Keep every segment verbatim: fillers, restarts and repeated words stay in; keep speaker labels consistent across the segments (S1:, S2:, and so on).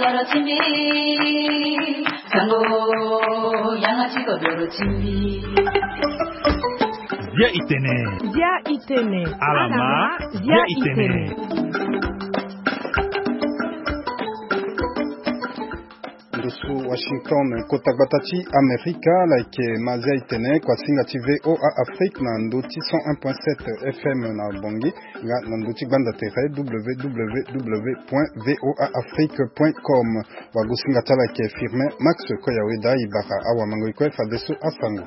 S1: kodoro chimbi sango yangachi kodoro chimbi
S2: Dia itene
S3: Dia itene
S2: Alama Dia itene
S4: Ndosu Washington Kotagbatachi America like Mazia itene kwa singa T V O A Afrique na ndoti cent un point sept F M na Bongi nga na ndoti banda tere w w w point voa afrique point com wagusinga tala ke firme Max Koyaweda ibara awa mangoiko fadeso asango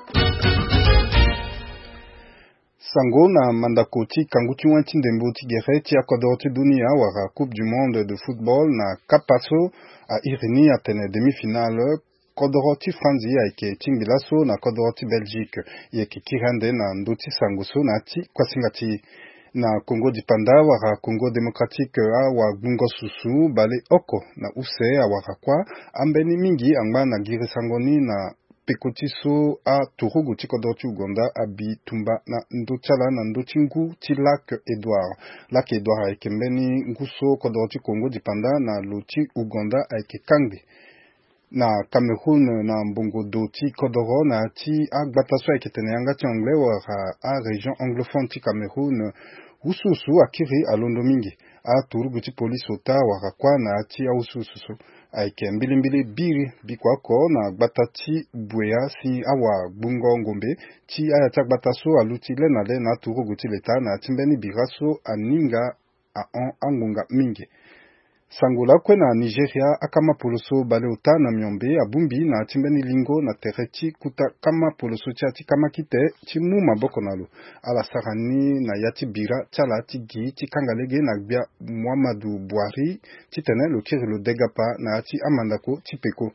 S4: Sango na mandakoti kanguti wanti ndembo tigere ti akodorti dunia wara Coupe du Monde de football na Kapaso a Irini atene demi-finale kodoroti Franzi aike Tingilaso na kodoroti Belgique yeke kirande na ndoti sangoso na ti kwasingati na Congo Dipanda wara Congo Démocratique a wa Bungo Susu bale oko na use a wara kwa ambeni mingi angba na gire sangoni na Pekotiso a Turugu tikodorti Uganda abi tumba na ndochala na ndochingu ti lac Edouard. Lac Edouard aike mbeni nguso kodorti Congo Dipanda na loti Uganda aike kangbe. Na Cameroun na mbongo do ti kodoro na ti agbataso aike tene anga ti anglais wara a région anglophone ti Cameroun ususu akiri alondo mingi. A Turugu ti police ota wara kwa na ti a ususu. Aike mbilimbili biri bikwako na gbatati buea si awa bungo ngombe ti ayata gbataso aluti le na le na Turugu ti leta na timbeni biraso aninga a on angunga mingi. Sangola kwe na Nigeria akama poloso bale ota na myombe abumbi na timbeni lingo na tereti kuta kama poloso ti ati kama kite ti mu maboko nalo ala sarani na yati bira tala ti gi ti kangalege na gbia Muhammadu Buhari ti tene lo kiri lo degapa na ati amandako ti peko.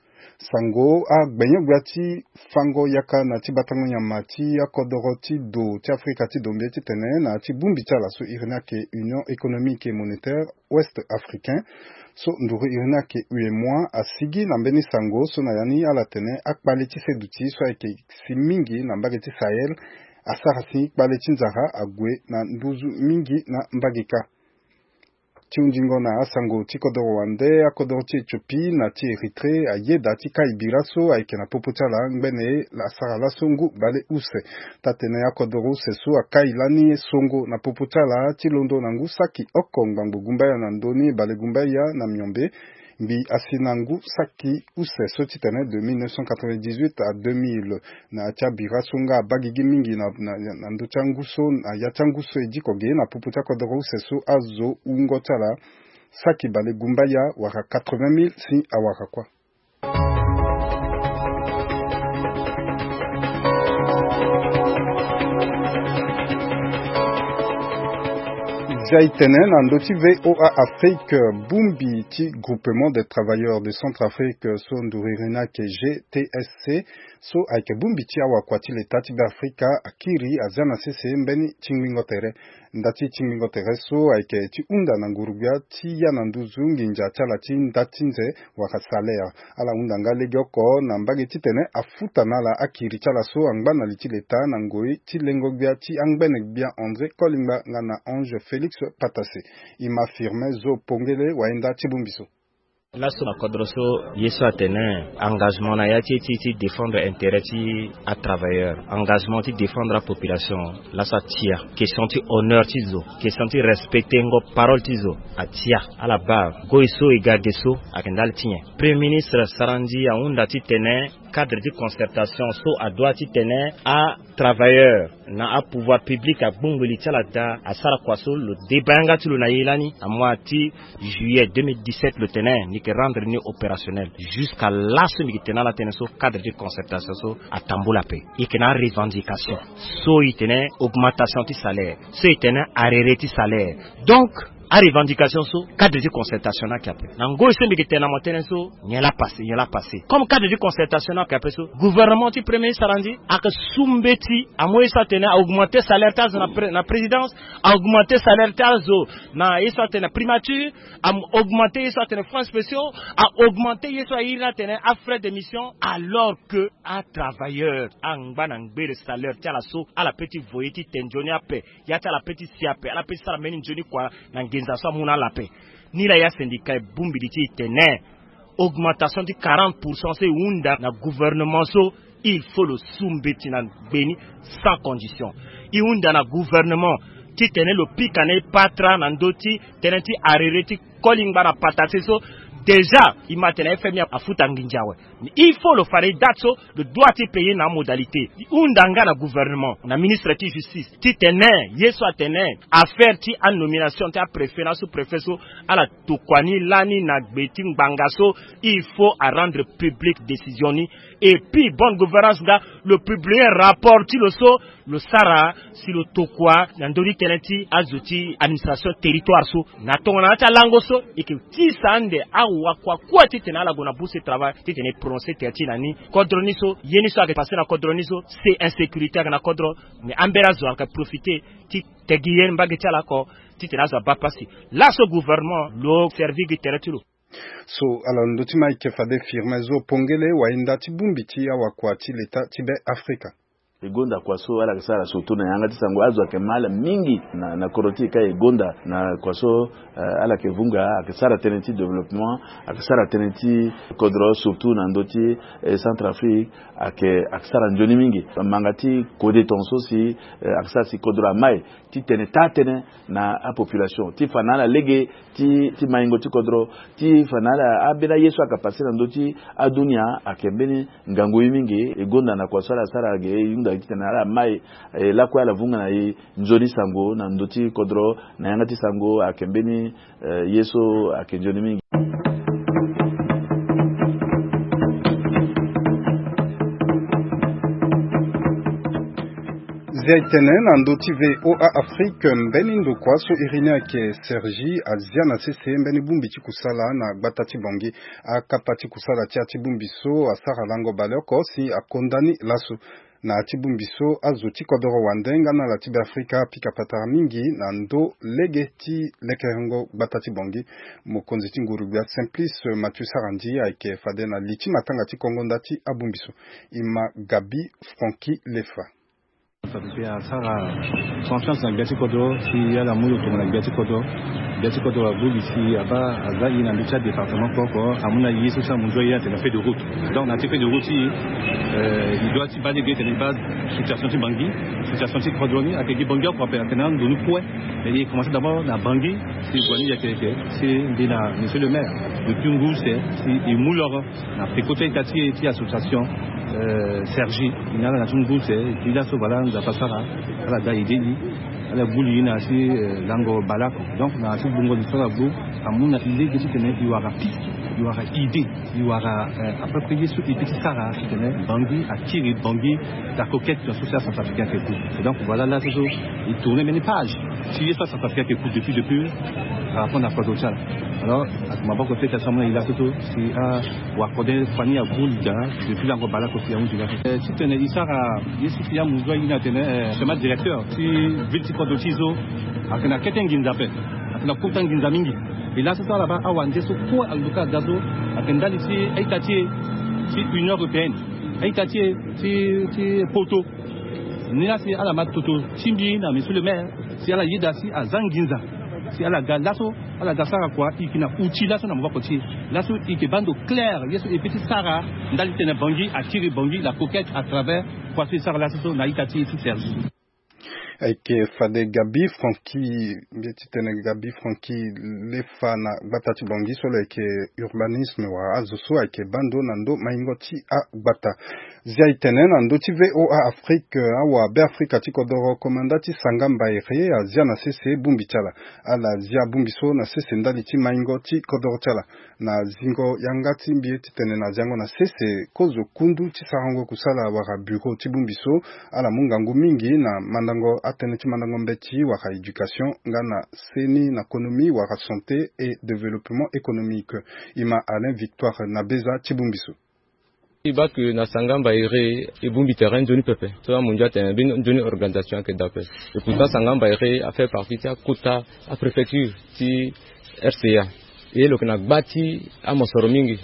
S4: Sango a gbenyo gbia ti fango yaka na ti batango nyama ti akodoro ti do ti Afrika ti dombe ti tene na ti bumbi tala so irina ke Union économique et monétaire ouest africain so nduru irina ke U E M O A a sigi na mbeni sango so na yani ala tene akpale ti seduti so eke si mingi na mbage ti Sahel a sarasi kpale ti nzara agwe na nduzu mingi na mbagika. Ti undingo na asango ti kodoro wande akodoro ti Ethiopie na ti Eritrea ayeda ti kaibiraso aike na popotala ngbene la sarala songo bale use tatene akodoro seso akai lani songo na popotala ti londo na ngu saki oko ngbango gumbaya na ndoni bale gumbaya na myombe mbi asinangu saki use so ti tene de mille neuf cent quatre-vingt-dix-huit à deux mille na tia biraso nga bagigi mingi na na, na ndo changuso na ya changuso ediko ge na puputa kodoro use so azo ungo tala saki bale gumbaya waka quatre-vingt mille si awaka kwa. Jaitene na ndoti V O A Afrique bumbi ti groupement des travailleurs de Centrafrique so nduririna ke G T S C so aike bumbi ti awa kwa ti leta ti Afrika akiri azana sese mbeni chingingo tere ndati chingingo tere so aike ti unda na ngurubia ti ya na nduzu nginja chala ti ndati nze waka salaire ala unda nga legioko na mbage ti tene afuta nala akiri chala so angba na li ti leta na ngoi ti lengo gbia ti angbene gbia André Kolingba nga na Ange Félix Patase ima firme zo pongele waenda ti bumbiso.
S5: Là sur la Kodroso, yeso atene engagement na yati ti ti défendre intérêt ti à travailleurs, engagement ti défendre la population, là ça tia, question ti honneur ti zo, question ti respecter ngo parole ti zo, a tia à la base, go iso e gageso akendal tien. Premier ministre Sarandi a unda ti tene cadre de concertation so a droit ti tene à travailleurs na a pouvoir public a bongoli ti la da a sara kwaso le débanga ti lo na yelani a mois ti juillet deux mille dix-sept le tene ni que rendre ni opérationnel jusqu'à là ce mi tena la tene so cadre de concertation so a tambola pe et que na revendication so itene augmentation ti salaire so itene arrêté ti salaire donc a revendication so cadre de concertation na kape nango se mi tena motene so nyela passé nyela passé comme cadre de concertation na kape so gouvernement ti premier sarandi a que sumbeti a moisa tene a augmenter salaire tas na, pre, na présidence a augmenter salaire tas zo na isa tene primature a augmenter isa tene fonds spéciaux a augmenter isa ira tene a frais de mission alors que a travailleur angba na ngbe salaire ta la so a la petite voyeti tenjoni ape ya ta la petite siape a la petite salameni njoni kwa na ngenza so muna la paix ni la ya syndicat bumbiditi tene augmentation de quarante pour cent c'est unda na gouvernement so il faut le soumbeti na beni sans condition iunda na gouvernement qui tenait le pic ané patra na ndoti tenenti arereti kolingba na patase so déjà il m'a tenu fait à futanginjawe il faut le faire datso le doit te payer na modalité undanga na gouvernement na ministre de justice ti tenait yeso tenait affaire ti en nomination ti a préférence ou préfet so ala tokwani lani na beti bangaso il faut à rendre public décision ni et puis bonne gouvernance da le publier rapport ti le so le sara si le tokwa na ndori teneti azuti administration territoire so na tongana ta lango so et que ti sande awa kwa kwa ti tena la gona bourse travail ti tena prononcer terti nani kodroniso yeniso ake passer na kodroniso c'est insécurité na kodro mais ambera zo aka profiter ti tegiyen mbage tala ko ti tena zo ba passer là ce gouvernement lo servi du territoire
S4: so alors ndoti maike fade firme zo pongele wa inda ti bumbiti awa kwa ti leta tibe Afrika
S3: Egonda kwaso ala kasara soto na yanga tisango azo akemala mingi na na koroti ka egonda na kwaso uh, ala kevunga akasara tenenti développement akasara tenenti kodro surtout na ndoti eh, Centrafrique ake akasara njoni mingi mangati kode tonso si uh, akasara si kodro mai ti teneta tene na a population ti fanala lege ti ti maingo ti kodro ti fanala abela yeso akapasira na ndoti adunia akembeni ngango mingi egonda na kwaso ala sara ge na mai la kwa la vunga na yi njoni sango na ndoti kodro na yangati sango akembeni yeso akenjoni mingi
S4: Zaitenen andoti ve O A Afrique mbeni ndo kwaso Irina ke Sergi Aziana sese mbeni bumbiti kusala na gbatati bongi akapati kusala tiati bumbiso asara lango baloko si akondani lasu na tibumbiso azoti kodoro wandenga na la tibe Afrika pika patara mingi na ndo legeti lekerengo batati bongi mokonzi tingurubia Simplice Mathieu Sarandi aike fade na lichi matanga ti Kongo ndati abumbiso ima Gabi Francky Lefa
S6: Fatipia Sara confiance na Biati Kodo si ya la muyo to na Biati Kodo Biati Kodo wa bubi si aba azali na lucha département Koko amuna yesu sa munjo ya te na fait de route donc na te fait de route euh il doit s'y balayer dans base situation de Bangui situation de Kodoni avec des Bangui pour faire maintenant de nous point et il commence d'abord na Bangui c'est Gwani ya quelque c'est de la monsieur le maire de Tungu c'est il mouleur na précoté quartier et association Euh, Sergi, il y a la Tungu, il y a ce voilà, nous a passé à la Daïdeli, à la Bouli, il si Lango Balak, donc on a si Bungo de Sorabou, à mon avis, il y aura piste, il y aura idée, il y aura approprié ce qui est Sarah, qui tenait Bangui, à Kiri, Bangui, la coquette de l'association centrafricaine qui écoute. Et donc voilà là, c'est il tournait même les pages. Si il y a ça centrafricain qui écoute depuis, depuis, par rapport à Fadochan. Alors, à ce moment-là, fait à ce moment-là, il a tout, c'est à, ou à coder famille à Boulga, depuis Lango Balak aussi, à Moudjouga. Si tu es Issar à, il y a Moudjouga, il y a tenu, chemin directeur, si Vilti Kodochizo, à Kena Keten Ginzape, à Kena Koutan Ginzamingi. Et là, c'est ça là-bas, à Wande, so quoi, à Luka Dazo, à Kendal ici, Aïtatié, c'est Union Européenne, Aïtatié, c'est Poto. Nila, c'est à la Mat Toto, Chimbi, monsieur le maire, c'est à la Yedasi, à Zanginza. Si à la galasso, à la gasara quoi, il qui n'a outil là, ça n'a pas côté. Là, il qui bande clair, il y a des petits Sarah, dans le ténèbre Bangui, à tirer Bangui, la coquette à travers, quoi, c'est ça, là, c'est ça, naïkati, tout Sergi.
S4: Avec Fade Gabi Francky, bien Gabi Francky, les fans batati Bangui, sur le urbanisme, wa azoso, avec bando nando, maingoti a bata. Ziaitenen ando ti V O A Afrique awa be Afrika ti kodoro komandati sangamba ere azia na sese bumbi chala ala zia bumbiso na sese ndali ti maingo ti kodoro chala na zingo yangati mbie ti tene na ziango na sese kozo kundu ti sarango kusala waka bureau ti bumbiso ala mungangu mingi na mandango atene ti mandango mbeti waka éducation nga na seni na économie waka santé et développement économique ima Alain Victoire na beza ti bumbiso
S7: Iba que na sangamba ere e bumbi terrain joni pepe to a munja ten bin joni organisation que d'appel et pourtant sangamba ere a fait partie de Kota a préfecture ti R C A et le kna bati a Mosoro mingi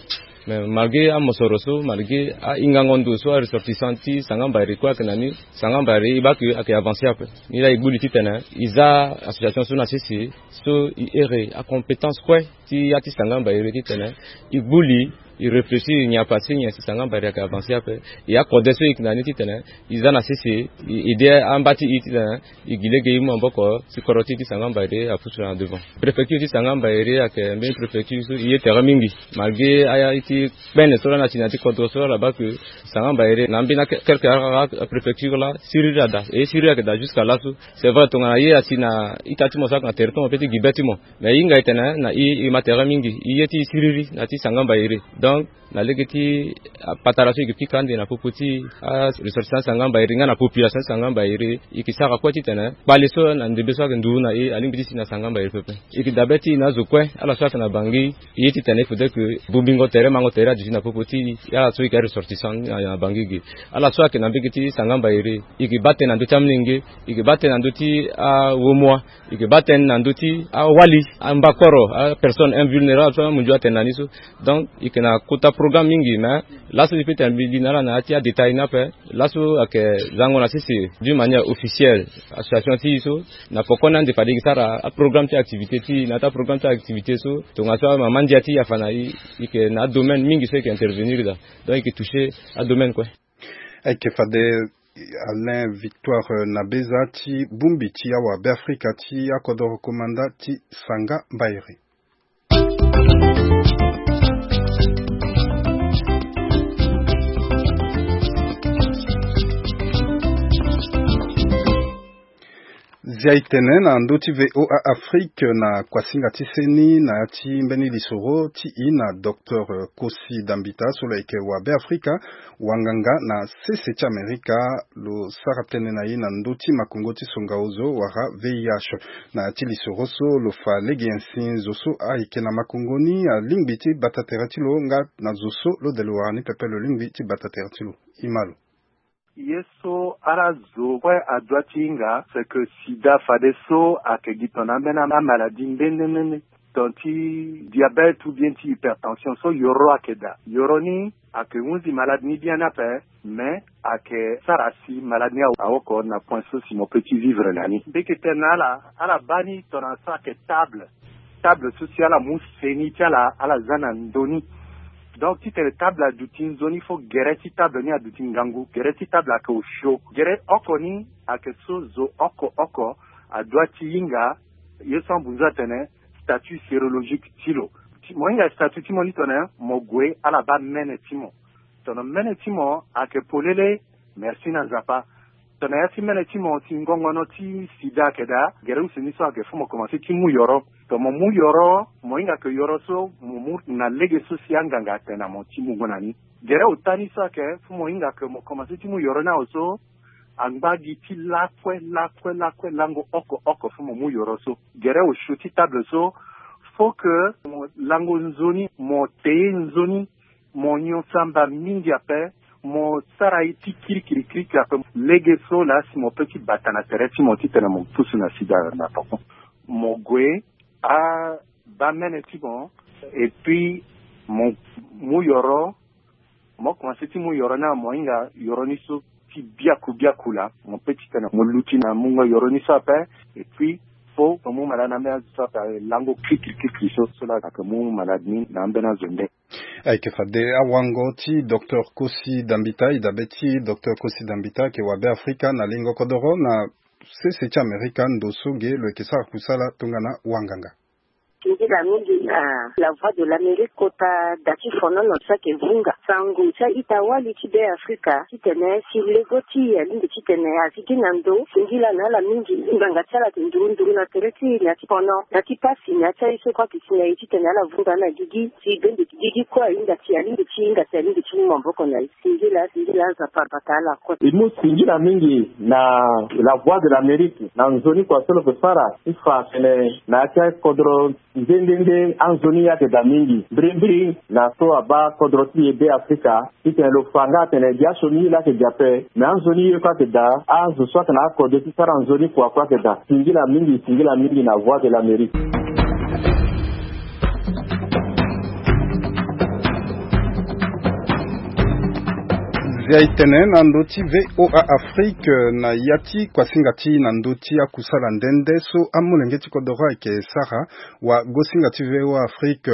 S7: mais malgré à Mosoroso malgré à Ingangondo soit ressortissanti Sangambari quoi que nani Sangambari ba que a avancé après il a igulu titana isa association sur nassisi so ire à compétence quoi ti ati Sangambari titana iguli il réfléchit, il n'y a pas signé, c'est un gars qui a avancé après. Il y a quoi de ceux qui n'ont pas été, ils ont assisté, il est en bâti, il est guéri, mon boko, c'est corrosé, c'est un gars qui a poussé en devant. Préfecture, c'est un gars qui a fait une préfecture, il était remingi. Malgré, il a été ben sur la nationalité contre là-bas que c'est un gars qui a bien quelques préfectures là, Syrie là, et Syrie là jusqu'à là, c'est vrai, ton aïe a signé, il t'a dit mon sac en territoire, petit guibetimo. Mais il a été là, il m'a été remingi, il était Syrie, il a dit un gars qui donc na legeti patarasi ki kandi na puputi a ressortissant sangamba iringa na population sangamba iri ikisaka kwa titana baliso na ndebeso ka nduna e alimbiti na sangamba iri pepe ikidabeti na zukwe ala swata na bangi yiti tane fude que bubingo tere mango tere disi na puputi ya so ikari ressortissant na bangi gi ala swata na bigiti sangamba iri ikibate na nduti amningi ikibate na nduti a womwa ikibate na nduti a wali ambakoro a personne invulnérable so munjwa tenaniso donc ikena kuta programme mingi mais là c'est peut-être un bidinara na atia détail na pe là so que zango na sisi d'une manière officielle association ti so na pokona de fadi sara a programme ti activité ti na ta programme ti activité so to ngaso ma mandia ti afana i que na domaine mingi c'est qui intervenir là donc qui toucher à domaine quoi
S4: et que fade Alain Victoire Nabeza ti Bumbi ti awa Afrika ti akodo commanda ti Sanga Bairi. Ziaitene na ndoti V O A Afrique na kwasinga tiseni na ti mbeni lisoro ti ina Docteur Kosi Dambita sola ike wa be Afrika wanganga na sese ti Amerika lo saratene na ina ndoti makongo ti songaozo wara V I H na ti lisoro so lo fa legi ensin zoso a ike na makongoni a lingbi ti batatera ti lo nga na zoso lo de lo warani pepe lo lingbi ti batatera ti lo imalo.
S8: Yeso arazo kwa adwatinga c'est que sida fadeso akegitona mena na maladie ndendene tonti diabète ou bien ti hypertension so yoro akeda yoroni ake unzi maladie ni bien ape mais ake sarasi maladie awoko na point so si mon petit vivre nani beke tenala ala bani tona sa ke table table sociale mu seni tala ala zana ndoni. Donc, si tu es table à doutin zone, il faut guérir si table ni à doutin gangu, guérir si table à que au chaud, guérir okoni à que sozo oko oko à droiti yinga, il semble vous attendre statut sérologique tilo. Moi, il y a statut timo ni tonne, mogwe à la bas mene timo. Ton mene timo à que polele, merci na zapa. Ton a si mene timo ti ngongo no ti sida keda, guérir ou seni so à que faut mo commencer ti mu yoro. Tomo mu yoro moinga ke yoro so mu na lege social nganga tena mo timu gonani gere utani so ke fu moinga ke mo commencer timu yoro na oso anga giti la kwe la kwe la kwe lango oko oko fu mo mu yoro so gere o shuti table so faut que lango nzoni mo te nzoni mo nyo samba mingi ape mo sarai ti kiri kiri kiri ape lege so la si mo petit batana tere ti mo ti tena mo pusu na sida na poko mo gwe a bamene ti bon et puis mon mu yoro mo commencé ti mu yoro na mo inga yoro ni so ti biaku biaku la mon petit tena mo luti na mu yoro ni so ape et puis fo mo mala na me so ta lango kiki kiki so so la ka mu mala ni na mbena zonde
S4: ay ke fade awango ti Docteur Kosi Dambita idabeti Docteur Kosi Dambita ke wa be Afrika na lingo kodoro na c'est c'est américain dosoge le kesa kusala tungana wanganga
S9: Ndi la mingi na la voix de l'Amérique kota dati fono no sake vunga sangu cha itawali ti be Afrika titene si legoti lingi titene aziki nando singila na la mingi nganga chala nduru nduru na tereti ya ti fono dati pasi na cha iso kwa kisina titene la vunga na gigi si bendi gigi kwa inga ti lingi ti inga ti lingi ti mboko na singila singila za parpatala kwa
S10: imu singila mingi na la voix de l'Amérique na nzoni kwa solo kusara ifa kene na cha kodro Ndende anzoni ya te damingi brimbri na so aba kodroti ebe Afrika ite lo fanga tene dia soni la ke jape na anzoni yo ka te da anzo so na kodoti sara anzoni kwa kwa te da singila mingi singila mingi na voix de l'Amérique.
S4: Zia itene na ndoti V O A Afrique na yati kwa singati na ndoti ya kusala ndende so amulengeti kodora ke Sara wa go singati V O A Afrique